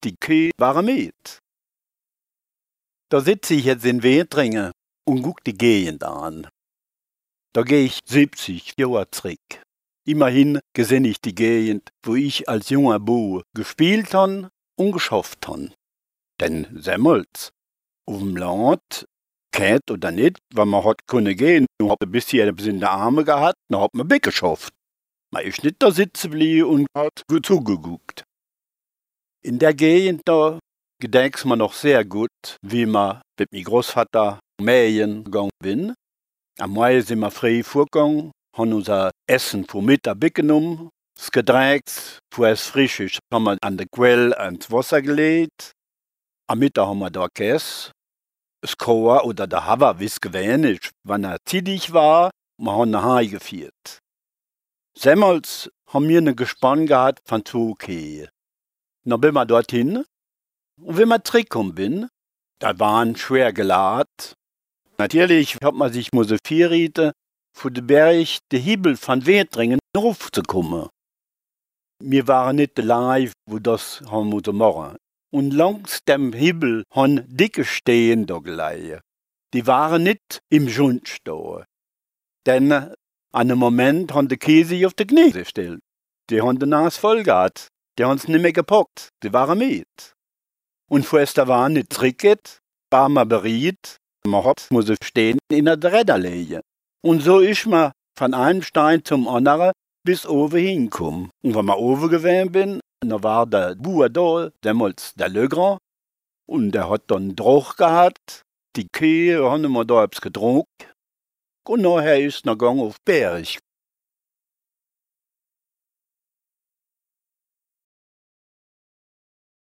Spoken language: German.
die Kühe waren mit. Da sitze ich jetzt in Wedringen und guck die Gegend an. Da gehe ich 70 Jahre zurück. Immerhin gesehen ich die Gegend, wo ich als junger Bub gespielt han und geschafft han. Denn semmels, auf dem Land, kennt oder nicht, wenn man hat können gehen, und hat ein bisschen etwas in den Arme gehabt, dann hat man weggeschafft. Man ist nicht da sitzen geblieben und hat gut zugeguckt. In der Gegend da gedenkst man noch sehr gut, wie man mit meinem Großvater mähen gegangen bin. Am Mai sind wir früh vorgegangen, haben unser Essen vor Mittag weggenommen, das Getränk, wo es frisch ist, haben wir an der Quelle ins Wasser gelegt. Am Mittag haben wir da Käse, das Koa oder der Haver, wie es gewesen ist, wenn er zeitig war, wir haben nach Hause geführt. Semmels haben wir ein Gespann gehabt von 2 Kühen. Dann bin wir dorthin und wenn wir zurückgekommen bin, da waren schwer geladen. Natürlich hat man sich motiviert, von den Berg den Himmel von Wedringen raufzukommen. Wir waren nicht allein, wo das haben wir machen. Und langs dem Himmel haben dicke Stehen da gelegen. Die waren nicht im Schund da. Denn an einem Moment haben die Käse auf die Knie gestellt. Die haben die Nase voll gehabt. Die haben es nicht mehr gepackt. Die waren mit. Und vorerst da waren nicht zurückgeht, war man bereit. Man muss stehen in der Räder legen. Und so ist man von einem Stein zum anderen bis oben hingekommen. Und wenn man oben gewesen bin, dann war der Bauer da, damals der Legrand. Und der hat dann Droch gehabt. Die Kühe haben wir da etwas getrunken. Und nachher ist er gegangen auf den Berg.